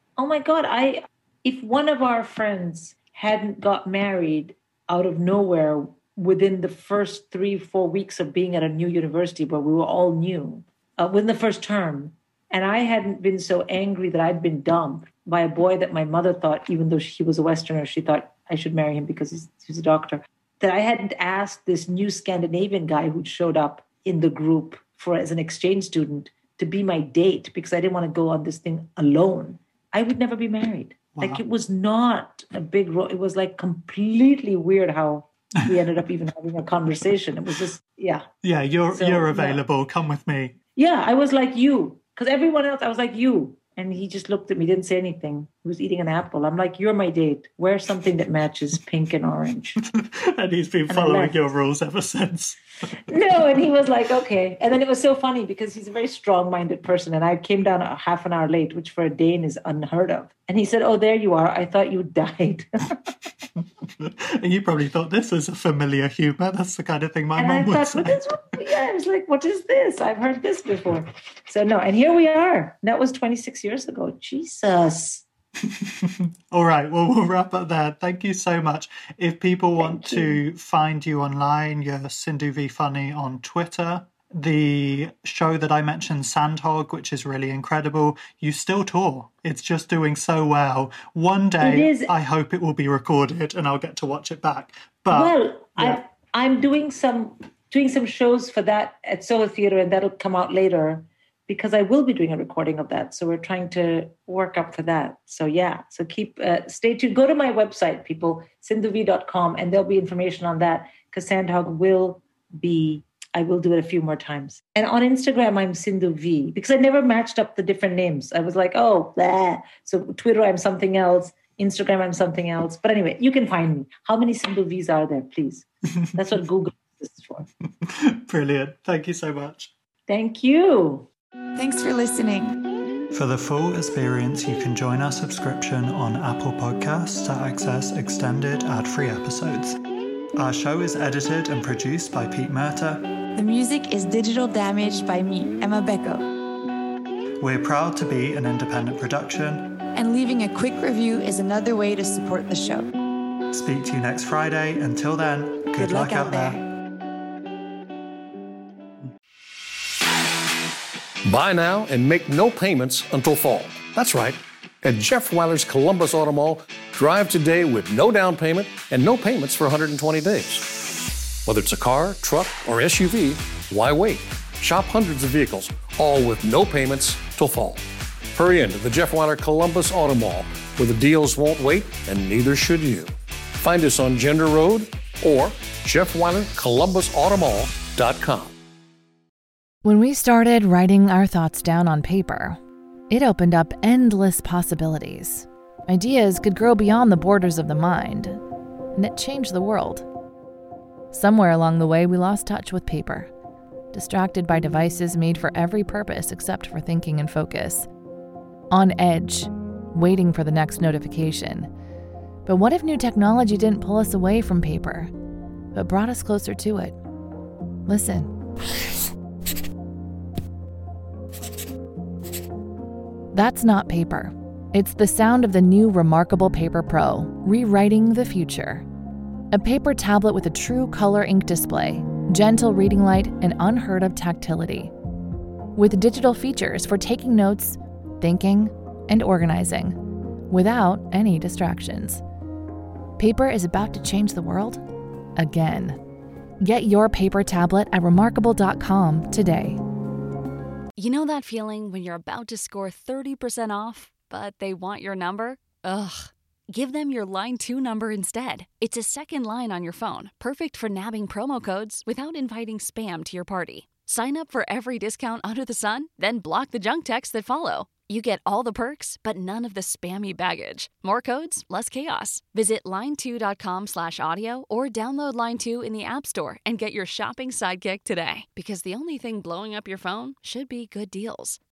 If one of our friends hadn't got married out of nowhere within the first 3-4 weeks of being at a new university where we were all new, within the first term, and I hadn't been so angry that I'd been dumped by a boy that my mother thought, even though he was a Westerner, she thought I should marry him because he's a doctor, that I hadn't asked this new Scandinavian guy who'd showed up in the group as an exchange student to be my date because I didn't want to go on this thing alone, I would never be married. Wow. It was not a big role. It was completely weird how we ended up even having a conversation. It was just, yeah. Yeah, you're available. Yeah. Come with me. Yeah, I was like you. Because everyone else, I was like you. And he just looked at me, didn't say anything. He was eating an apple. I'm like, you're my date. Wear something that matches pink and orange. And he's been following your rules ever since. No, and he was like, okay. And then it was so funny because he's a very strong-minded person. And I came down a half an hour late, which for a Dane is unheard of. And he said, oh, there you are. I thought you died. And you probably thought this was a familiar humour. That's the kind of thing my mum would say. I was like, what is this? I've heard this before. So no, and here we are. That was 26 years ago. Jesus. All right, well, we'll wrap up there. Thank you so much. If people want to find you online, you're Sindhu V Funny on Twitter. The show that I mentioned, Sandhog, which is really incredible, you still tour. It's just doing so well. One day, I hope it will be recorded and I'll get to watch it back. But I'm doing some shows for that at Soho Theatre, and that'll come out later because I will be doing a recording of that. So we're trying to work up for that. So keep stay tuned. Go to my website, people, sindhuv.com, and there'll be information on that because Sandhog I will do it a few more times. And on Instagram, I'm Sindhu V because I never matched up the different names. I was like, oh, blah. So Twitter, I'm something else. Instagram, I'm something else. But anyway, you can find me. How many Sindhu Vs are there, please? That's what Google is this for. Brilliant. Thank you so much. Thank you. Thanks for listening. For the full experience, you can join our subscription on Apple Podcasts to access extended ad-free episodes. Our show is edited and produced by Pete Murta. The music is Digital Damage by me, Emma Becco. We're proud to be an independent production. And leaving a quick review is another way to support the show. Speak to you next Friday. Until then, good luck out there. Buy now and make no payments until fall. That's right. At Jeff Weiler's Columbus Auto Mall, drive today with no down payment and no payments for 120 days. Whether it's a car, truck, or SUV, why wait? Shop hundreds of vehicles, all with no payments till fall. Hurry into the Jeff Weiler Columbus Auto Mall, where the deals won't wait and neither should you. Find us on Gender Road or JeffWeilerColumbusAutomall.com. When we started writing our thoughts down on paper, it opened up endless possibilities. Ideas could grow beyond the borders of the mind, and it changed the world. Somewhere along the way, we lost touch with paper, distracted by devices made for every purpose except for thinking and focus. On edge, waiting for the next notification. But what if new technology didn't pull us away from paper, but brought us closer to it? Listen. That's not paper. It's the sound of the new Remarkable Paper Pro, rewriting the future. A paper tablet with a true color ink display, gentle reading light, and unheard of tactility. With digital features for taking notes, thinking, and organizing, without any distractions. Paper is about to change the world again. Get your paper tablet at Remarkable.com today. You know that feeling when you're about to score 30% off, but they want your number? Ugh. Give them your Line 2 number instead. It's a second line on your phone, perfect for nabbing promo codes without inviting spam to your party. Sign up for every discount under the sun, then block the junk texts that follow. You get all the perks, but none of the spammy baggage. More codes, less chaos. Visit line2.com/audio or download Line 2 in the App Store and get your shopping sidekick today. Because the only thing blowing up your phone should be good deals.